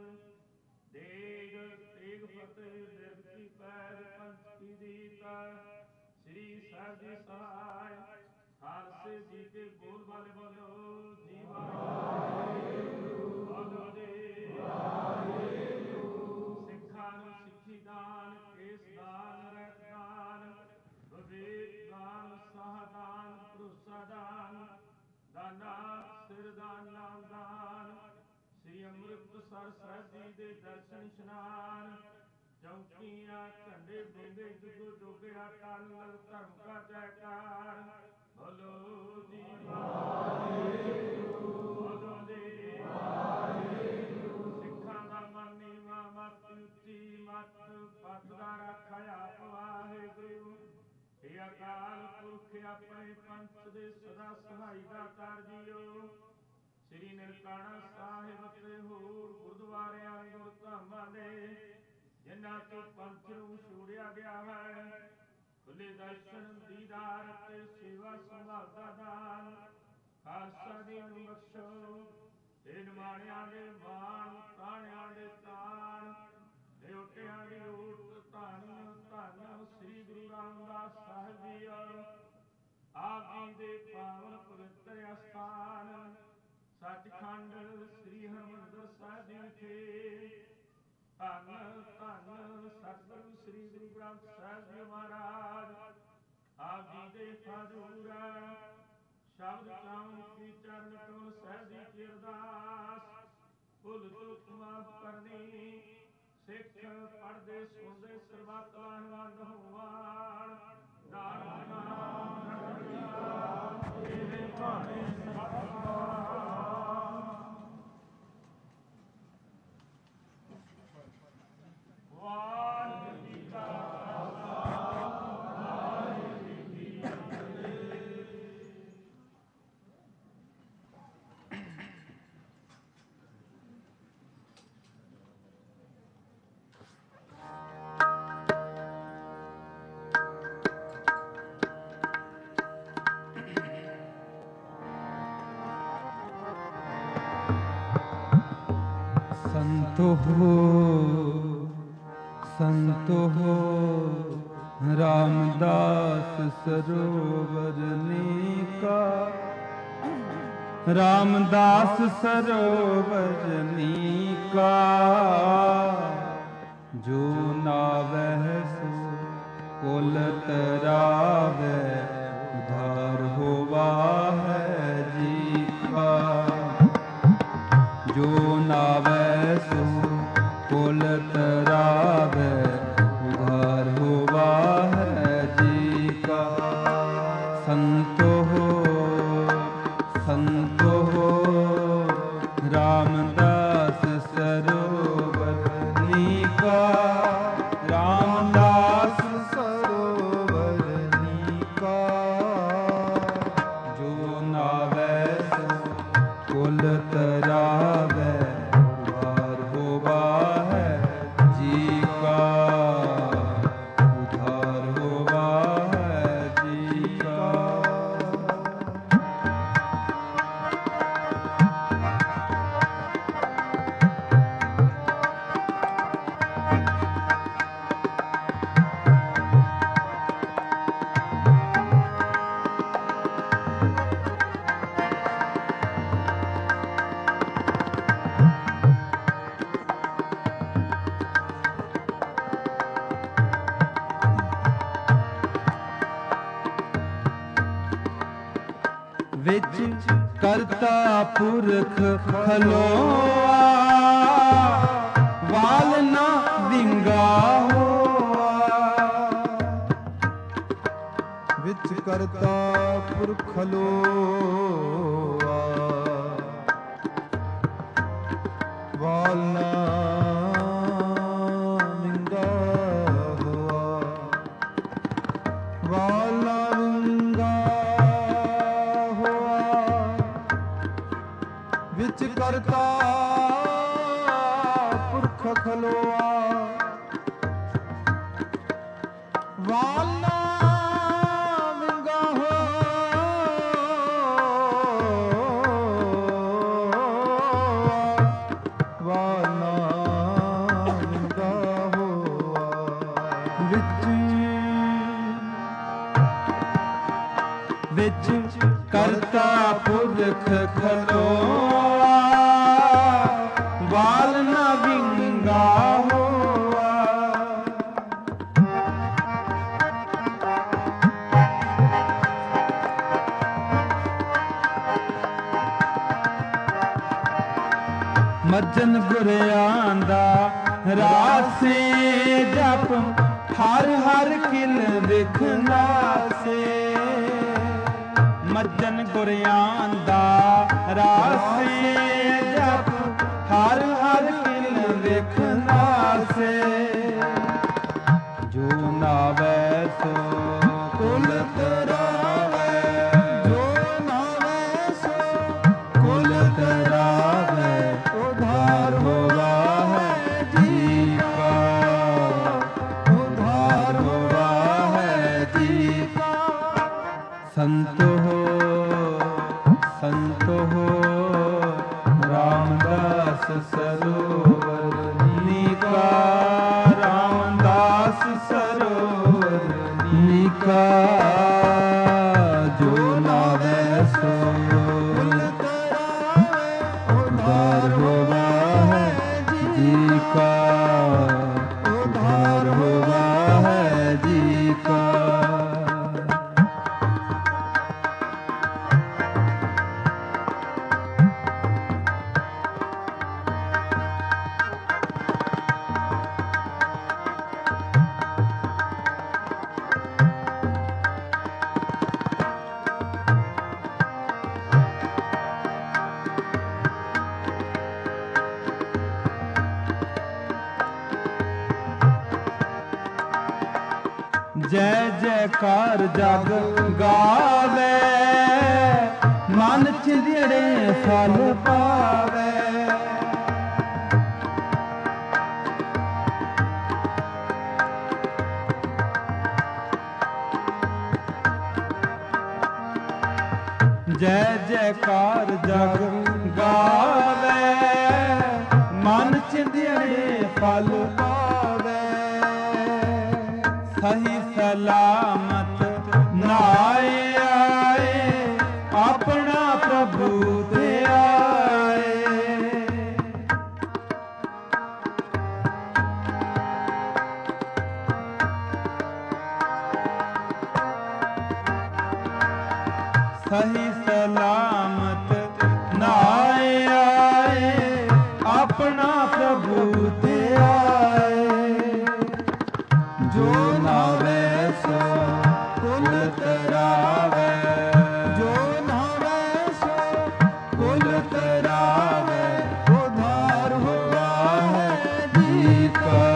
ਦੇਗ ਤੇਗ ਫਤਿਹ ਨਿਰਗ ਕੀ ਪੈਦ ਪੰਥ ਕੀ ਦੀਤਾ ਸ੍ਰੀ ਸਾਹਿਬ ਜੀ ਸਹਾਇ ਖਾਲਸੇ ਜੀ ਕੇ ਬੋਲ ਵਾਲੇ ਬੋਲੋ ਜੀ ਵਾਹਿਗੁਰੂ ਬੋਲੋ ਜੀ ਵਾਹਿਗੁਰੂ ਸਿੱਖਾਂ ਨੂੰ ਸਿੱਖੀ ਦਾਨ ਕੇਸ ਦਾਨ ਰਹਿਤ ਦਾਨ ਵਿਵੇਕ ਦਾਨ ਸਾਹਦਾਨ ਭਰੋਸਾ ਦਾਨ ਦਾਨਾ ਸਿਰ ਦਾਨ ਨਾਮ ਦਾਨ ਸ੍ਰੀ ਅੰਮ੍ਰਿਤਸਰ ਸਾਹਿਬ ਜੀ ਦੇ ਦਰਸ਼ਨ ਇਸ਼ਨਾਨ ਚੌਕੀਆਂ ਝੰਡੇ ਬੋਲੇ ਜੁਗੋ ਜੋਗਿਆ ਕੱਲ ਧਰਮ ਕਾ ਜੈਕਾਰ ਬੋਲੋ ਜੀ ਵਾਹਿਗੁਰੂ ਬੋਲੋ ਜੀ ਵਾਹਿਗੁਰੂ ਸਿੱਖਾਂ ਦਾ ਮਨ ਨੀਵਾਂ ਮਤ ਉੱਚੀ ਮਤ ਪਤ ਦਾ ਰਾਖਾ ਆਪ ਵਾਹਿਗੁਰੂ ਇਹ ਅਕਾਲ ਪੁਰਖ ਆਪਣੇ ਪੰਥ ਦੇ ਸਦਾ ਸਹਾਈ ਦਾਤਾਰ ਜੀਓ ਸ੍ਰੀ ਨਨਕਾਣਾ ਸਾਹਿਬ ਤੇ ਹੋਰ ਗੁਰਦੁਆਰਿਆਂ ਗੁਰਧਾਮਾਂ ਦੇ ਜਿਨ੍ਹਾਂ ਤੋਂ ਪੰਥ ਨੂੰ ਛੋੜਿਆ ਗਿਆ ਹੈ ਖੁੱਲੇ ਦਰਸ਼ਨ ਦੀਦਾਰ ਤੇ ਸੇਵਾ ਸੰਭਾਲ ਦਾ ਦਾਨ ਖਾਲਸਾ ਜੀ ਨੂੰ ਬਖਸ਼ੋ ਤੇ ਨਿਮਾਣਿਆਂ ਦੇ ਮਾਣ ਤਾਣਿਆਂ ਦੇ ਤਾਣ ਦੇਵਟਿਆਂ ਦੀ ਓਟ ਧੰਨ ਧੰਨ ਸ੍ਰੀ ਗੁਰੂ ਰਾਮਦਾਸ ਸਾਹਿਬ ਜੀ ਆਪ ਜੀ ਦੇ ਪਾਵਨ ਪਵਿੱਤਰ ਅਸਥਾਨ ਸੱਚਖੰਡ ਸ੍ਰੀ ਹਰਿਮੰਦਰ ਸਾਹਿਬ ਜੀ ਵਿਖੇ ਧੰਨ ਧੰਨ ਸਤਿਗੁਰੂ ਸ੍ਰੀ ਗੁਰੂ ਗ੍ਰੰਥ ਸਾਹਿਬ ਜੀ ਮਹਾਰਾਜ ਆਪ ਜੀ ਦੇ ਹਜ਼ੂਰ ਸ਼ਬਦ ਚਾਉਣ ਕੀ ਚਰਨ ਕਮਲ ਸਾਹਿਬ ਜੀ ਕੀ ਅਰਦਾਸ ਭੁੱਲ ਚੁੱਕ ਮਾਫ ਕਰਨੀ ਸਿੱਖ ਪੜ੍ਹਦੇ ਸੁਣਦੇ ਸਰਬੱਤ ਲਾਹੇਵੰਦ ਹੋਵਣ ਨਾਨਕ ਨਾਮ ਰਖਿਆ ਤੇਰੇ ਭਾਣੇ ਸਤਿ ਵਾਹਿਗੁਰੂ ਜੀ ਕਾ ਖਾਲਸਾ ਵਾਹਿਗੁਰੂ ਜੀ ਕੀ ਫਤਿਹ।
ਸੰਤੋ ਸੰਤੋ ਰਾਮਦਾਸ ਸਰੋਵਰ ਨੀਕਾ ਰਾਮਦਾਸ ਸਰੋਵਰ ਨੀਕਾ ਜੋ ਨਾਵਹਿ ਸੋ ਕੁਲ ਤਰਾਵੈ ਉਧਾਰ ਹੋਵਾ ਹੈ ਜੀ ਕਾ ਜੋ ਨਾਵੈ ਸੋ ਕੁਲ ਤਰਾਵੈ ਉਧਾਰ ਹੋਵਾ ਹੈ ਜੀ ਕਾ ਸੰਤੋ ਸੰਤੋ ਰਾਮਦਾਸ ਸਰੋਵਰ ਨੀਕਾ ਰਾਮਦਾਸ ਸਰੋਵਰ ਨੀਕਾ ਜੋ ਨਾਵੈ ਸੋ ਕੁਲ ਤਰਾਵੈ ਉਧਾਰ ਹੋਵਾ ਹੈ ਜੀ ਕਾ ਉਧਾਰ ਹੋਵਾ ਹੈ ਜੀ ਕਾ ਵਿੱਚ ਕਰਤਾ ਪੁਰਖ ਖਲੋਆ ਵਾਲ ਨਾ ਵਿੰਗਾ ਹੋਆ
ਵਿੱਚ ਕਰਤਾ ਪੁਰਖ ਖਲੋਆ ਵਾਲ ਨਾ ਵਿੰਗਾ ਹੋਆ ਵਾਲ ਨਾ ਵਿੰਗਾ ਵਿੱਚ ਕਰਤਾ ਪੁਰਖ ਖਲੋਆ ਵਾਲਾ ਵਿੰਗਾ ਹੋਆ ਵਾਲਾ
ਪੁਰਖ ਖਲੋਆ, ਬਾਲ ਨਾ ਵਿੰਗਾ ਹੋਆ। ਮੱਜਨ ਗੁਰਿਆਂ ਦਾ ਰਾਸੇ ਜਪ, ਹਰ ਹਰ ਕਿਲ ਵਿਖਨਾ ਸੇ। ਮੱਜਨ ਗੁਰਿਆਂ ਦਾ ਰਾਸੇ ਜਪ, ਹਰ ਹਰ ਕਿਲ ਵਿਖਨਾ ਸੇ। ਜੋ ਨਾਵੈ ਸੋ ਕੁਲ ਤਰਾਵੈ,
ਜੋ ਨਾਵੇ ਸੋ
ਕੁਲ ਤਰਾਵੈ, ਉਧਾਰ ਹੋਵਾ ਹੈ ਜੀ ਕਾ, ਉਧਾਰ ਹੋਵਾ ਹੈ ਜੀ ਕਾ। ਸੰਤ ਹੋ ਸੰਤ ਹੋ ਰਾਮਦਾਸ ਸਰੋਵਰ ਨੀਕਾ, ਰਾਮਦਾਸ ਸਰੋਵਰ ਨੀਕਾ। ਜੋ ਨਾਵੈ ਸੋ
ਕੁਲ ਤਰਾਵੇ,
ਉਧਾਰ ਹੋਵਾ ਹੈ ਜੀ ਕਾ, ਉਧਾਰ ਹੋਵਾ ਹੈ ਜੀ ਕਾ। ਜੈ ਜੈਕਾਰ ਜਗ ਗਾਵੇ, ਮਨ ਚਿੰਦੜੇ ਫਲ ਪਾਵੇ। ਜੈ ਜੈਕਾਰ ਜਗ ਗਾਵੇ, ਮਨ ਚਿੰਦੜੇ ਫਲ ਪਾਵੇ। ਸਹੀ ਸਲਾਮਤ ਨਾਏ ਆਏ, ਆਪਣਾ ਪ੍ਰਭੂ ਤੇ ਆਏ। ਸਹੀ ਸਲਾਮਤ ਨਾਏ ਆਏ, ਆਪਣਾ ਪ੍ਰਭੂ ਤੇ ਆਏ। ਜੋ ਨਾਵੇ ਸੋ ਕੁਲ ਤਰਾਵੇ,
ਜੋ ਨਾਵੇ ਸੋ
ਕੁਲ ਤਰਾਵੇ, ਉਧਾਰ ਹੋਵਾ ਹੈ ਜੀ ਕਾ,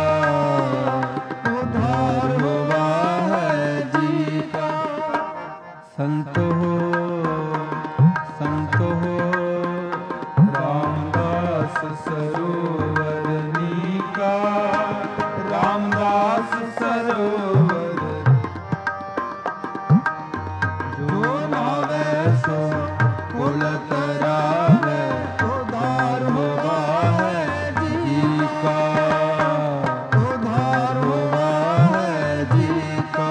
ਉਧਾਰ ਹੋਵਾ ਹੈ ਜੀ ਕਾ। ਸੰਤ ਹੋ ਸੰਤ ਹੋ ਰਾਮਦਾਸ ਸਰੋਵਰ ਨੀਕਾ, ਰਾਮਦਾਸ ਸਰੋਵਰ। ਜੋ ਨਾਵੇ ਸੋ ਕੁਲ ਤਰਾਵੇ, ਉਧਾਰ ਹੋਵਾ ਹੈ ਜੀ ਕਾ, ਉਧਾਰ ਹੋਵਾ ਹੈ ਜੀ ਕਾ।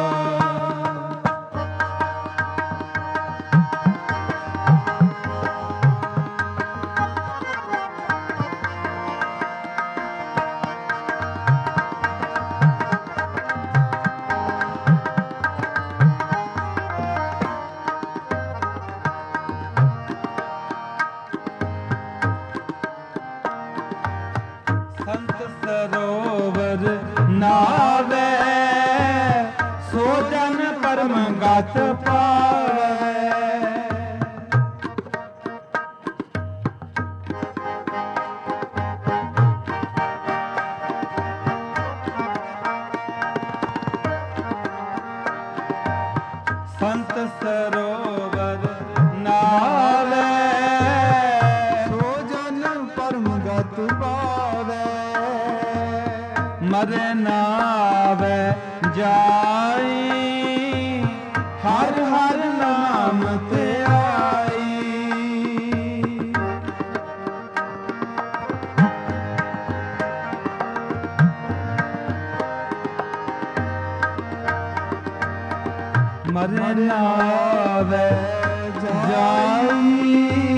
ਸੰਤ ਸਰੋਵਰ ਨਾਵੇ, ਸੋ ਜਨ ਪਰਮ ਗਤ ਪਾਵੇ। ਸੰਤ ਸਰੋਵਰ ਨਾਵੇ,
ਸੋ ਜਨ ਪਰਮ ਗਤ ਪਾਵੇ।
ਮਰੇ ਨਾਵੇ ਜਾਈ, ਹਰ ਹਰ ਨਾਮ ਤੇ ਆਈ। ਮਰੇ ਨਾਵੇ ਜਾਈ,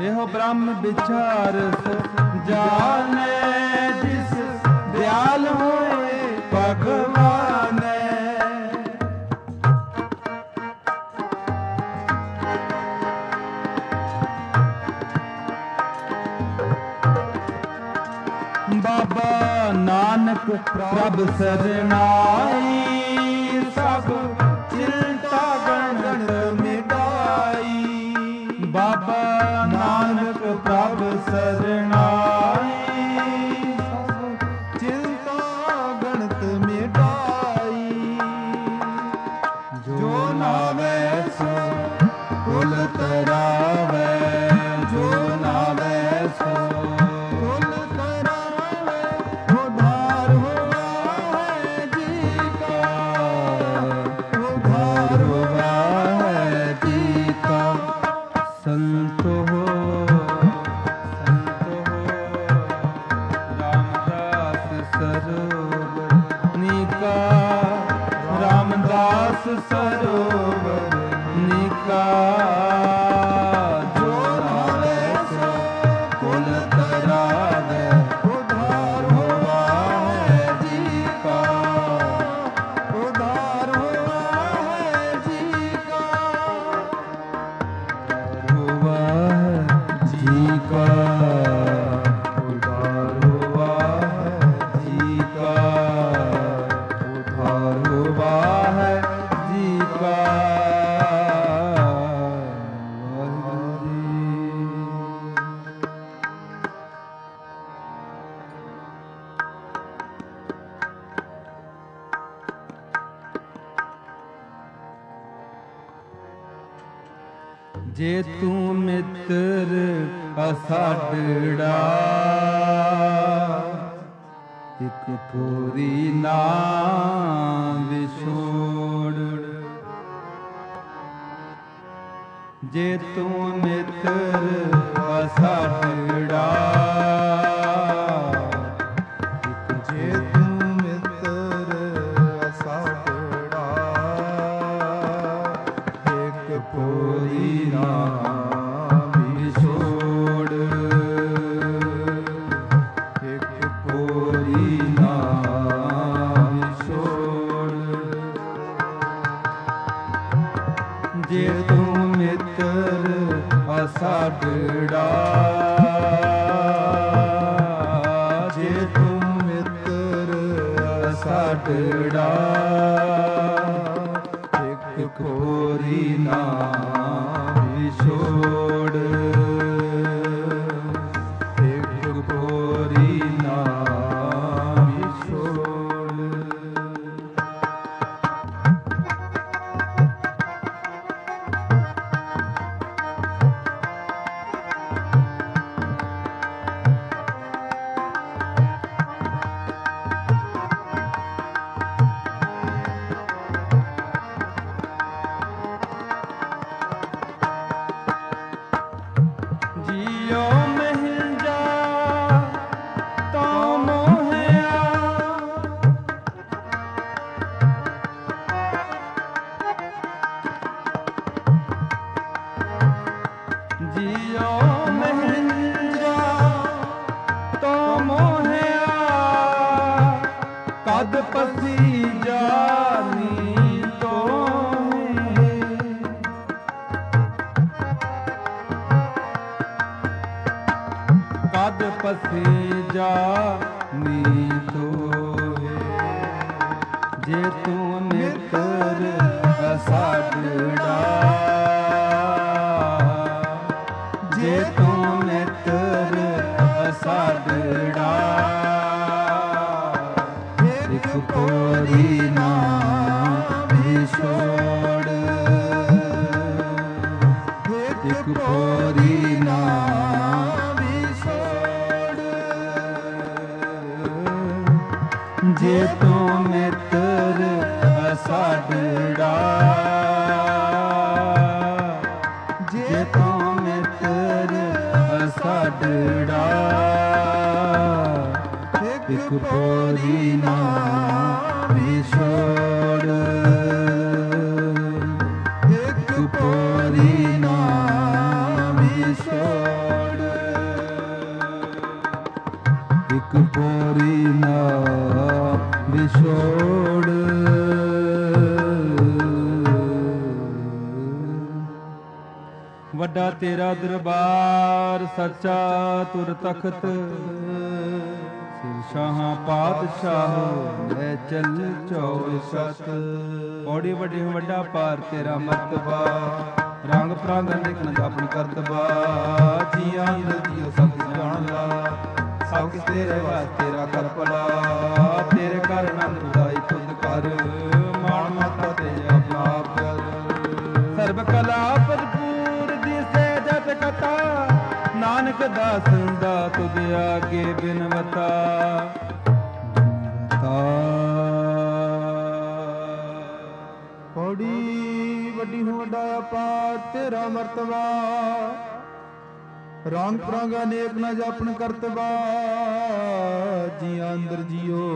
ਇਹੋ ਬ੍ਰਹਮ ਵਿਚਾਰ ਸੋ ਜਾਣੇ, ਜਿਸ ਦਿਆਲ ਹੋਏ ਭਗਵਾਨ। ਬਾਬਾ ਨਾਨਕ ਪ੍ਰਭ ਸਰਨਾਈ, ਸਭ ਚਿੰਤਾ ਗਣਤ ਮਿਟਾਈ। ਬਾਬਾ ਨਾਨਕ ਪ੍ਰਭ ਸਰਨਾਈ,
ਸਭ ਚਿੰਤਾ ਗਣਤ ਮਿਟਾਈ। ਜੋ ਨਾਵੇ ਸੋ ਕੁਲ ਤਰਾਵੇ, ਜੋ ਨਾਵੇ ਸੋ
ਸਰੋਵਰ ਨਿਕਾ। ਜੋ ਨਾਵੇ ਸੋ ਕੁਲ ਤਰਾਵੇ, ਉਧਾਰ ਹੋਵਾ ਹੈ ਜੀ ਕਾ,
ਉਧਾਰ ਹੋਵਾ ਹੈ ਜੀ ਕਾ,
ਹੋਵਾ ਹੈ ਜੀ ਕਾ, ਉਧਾਰ ਹੋਵਾ ਹੈ ਜੀ ਕਾ, ਉਧਾਰ ਹੋਵਾ ਹੈ ਜੀ ਕਾ। ਜੇ ਤੂੰ ਮਿੱਤਰ ਅਸਾਡੜਾ, ਇਕ ਪੂਰੀ ਨਾ ਵਿਛੋੜ। ਜੇ ਤੂੰ ਮਿੱਤਰ ਅਸਾਡੜਾ,
ਜੇ ਤੂੰ ਮਿੱਤਰ ਅਸਾਡੜਾ, ਇੱਕ ਪੂਰੀ ਨਾ
ਵਿਛੋੜ,
ਇੱਕ ਪੂਰੀ ਨਾ
ਵਿਛੋੜ। ਜੇ ਤੂੰ ਮਿੱਤਰ ਅਸਾਡੜਾ, ਜੇ ਤੂੰ ਮਿੱਤਰ ਅਸਾਡੜਾ, ਇੱਕ ਪੂਰੀ ਨਾ ਵਿਛੋੜ, ਇੱਕ ਪੂਰੀ ਨਾ ਵਿਛੋੜ। ਜਿਉ ਮਹਿ ਜਾ ਤਉ ਮੋਹਿਆ, ਜਿਉ ਮਹਿ ਜਾ ਤਉ ਮੋਹਿਆ, ਕਦ ਪਸੀ ਜਾਨੀ ਤੋਹੇ। ਕਦ ਪਸੀ ਜਾਨੀ ਤੋਹੇ। ਜੇ ਤੂੰ ਮਿੱਤਰ ਅਸਾਡੜਾ, ਜੇ ਤੂੰ ਮਿੱਤਰ ਅਸਾਡੜਾ, ਇੱਕ ਪੂਰੀ ਨਾ ਵਿਛੋੜ, ਇੱਕ ਪੂਰੀ ਨਾ ਜੇ ਤੂੰ ਮਿੱਤਰ ਅਸਾਡੜਾ, ਜੇ ਤੂੰ ਮਿੱਤਰ ਅਸਾਡੜਾ, ਇੱਕ ਪੂਰੀ ਨਾ ਵਿਛੋੜ, ਇੱਕ ਪੂਰੀ ਨਾ ਵਿਛੋੜ। ਵੱਡਾ ਤੇਰਾ ਦਰਬਾਰ, ਸੱਚਾ ਤੁਰ ਤਖਤ, ਸ਼ਾਹਾਂ ਪਾਤਸ਼ਾਹ ਲੈ ਚੱਲ ਚੌ ਸਤ। ਬੜੀ ਵੱਡੀ ਵੱਡਾ ਪਾਰ ਤੇਰਾ ਮਰਤਬਾ, ਰੰਗ ਪ੍ਰਾਂਗ ਦੇਖਣ ਦਾ ਆਪਣੀ ਕਰਤਬਾ। ਜੀਆਂ ਅੰਦਰ ਜੀਓ ਸਭ ਜਾਣ ਲਾ, ਸਭ ਕਿਸ ਤੇਰੇ ਵਾਸਤੇ ਤੇਰਾ ਕਰ ਭਲਾ। ਤੇਰੇ ਘਰ ਆਨੰਦ ਉਦਾਈ ਤੁਧ ਕਰ, ਮਾਣ ਮਾਤਾ ਤੇ ਆਪਣਾ ਆਪ ਕਰ। ਸਰਬ ਕਲਾ ਭਰਪੂਰ ਦਿਸੇ ਜਤ ਕਥਾ, ਨਾਨਕ ਦਾਸ ਦਾ ਤੁਧ ਆਗੇ ਬਿਨਵਤਾ।
ਬੜੀ ਵੱਡੀ ਵੱਡਾ ਅਪਾਰ ਤੇਰਾ ਮਰਤਬਾ, ਰੰਗ ਪ੍ਰਾਂਗ ਅਨੇਕ ਨਾ ਜਾਪਨ ਕਰਤਬਾ। ਜੀਆਂ ਅੰਦਰ ਜੀਓ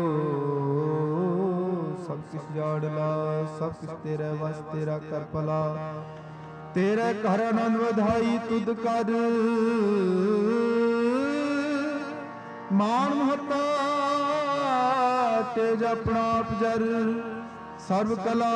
ਸਭ ਕਿਸ ਜਾੜ ਲਾ, ਸਭ ਕਿਸ ਤੇਰੇ ਵਸ ਤੇਰਾ ਕਰ ਭਲਾ। ਤੇਰੇ ਘਰ ਆਨੰਦ ਵਧਾਈ ਤੁਧ ਕਰ, ਮਾਣ ਮਹੱਤਾ ਤੇਜ ਆਪਣਾ ਆਪ ਜਰ। ਸਰਬ ਕਲਾ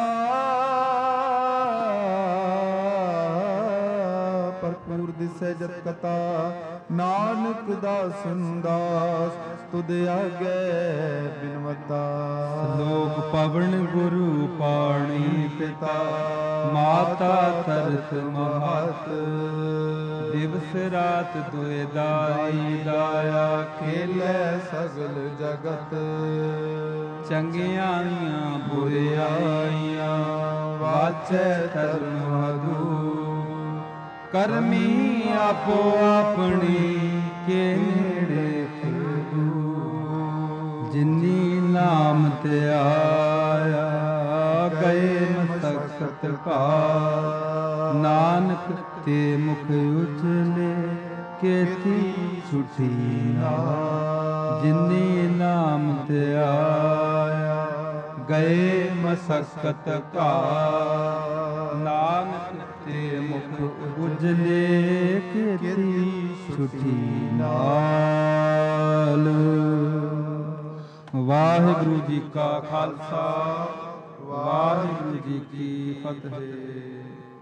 ਭਰਪੂਰ ਦਿਸੈ ਜਤ ਕਥਾ, ਨਾਨਕ ਦਾਸ ਦਾਸ ਤੁਧ ਆਗੇ ਬਿਨਵਤਾ।
ਲੋਕ ਪਵਨ ਗੁਰੂ ਪਾਣੀ ਪਿਤਾ, ਮਾਤਾ ਤਰਸ ਮਹਤ। ਦਿਵਸ ਰਾਤ ਦੁਇ ਦਾਈ ਦਾਇਆ,
ਖੇਲੇ ਸਗਲ ਜਗਤ।
ਚੰਗਿਆਈਆਂ ਬੁਰਿਆਈਆਂ, ਵਾਚੈ ਧਰਮ ਮਧੂ। ਕਰਮੀ ਆਪੋ ਆਪਣੀ, ਕੇ ਨੇੜੇ ਫਿਰੂ। ਜਿਨੀ ਨਾਮ ਤੇ ਆਇਆ, ਗਏ ਮਸਕਤ ਕਾ। ਨਾਨਕ ਤੇ ਮੁਖ ਉਜਲੇ, ਕੇਤੀ ਛੁਟੀ ਨਾ। ਜਿਨੀ ਨਾਮ ਤੇ ਆਇਆ, ਗਏ ਮਸਕਤ ਕਾ। ਨਾਨਕ ਤੇ ਮੁਖ ਉਜਲੇ, ਕੇਤੀ ਛੁਟੀ ਨਾਲ। ਵਾਹਿਗੁਰੂ ਜੀ ਕਾ ਖਾਲਸਾ, ਵਾਹਿਗੁਰੂ ਜੀ ਕੀ ਫਤਿਹ।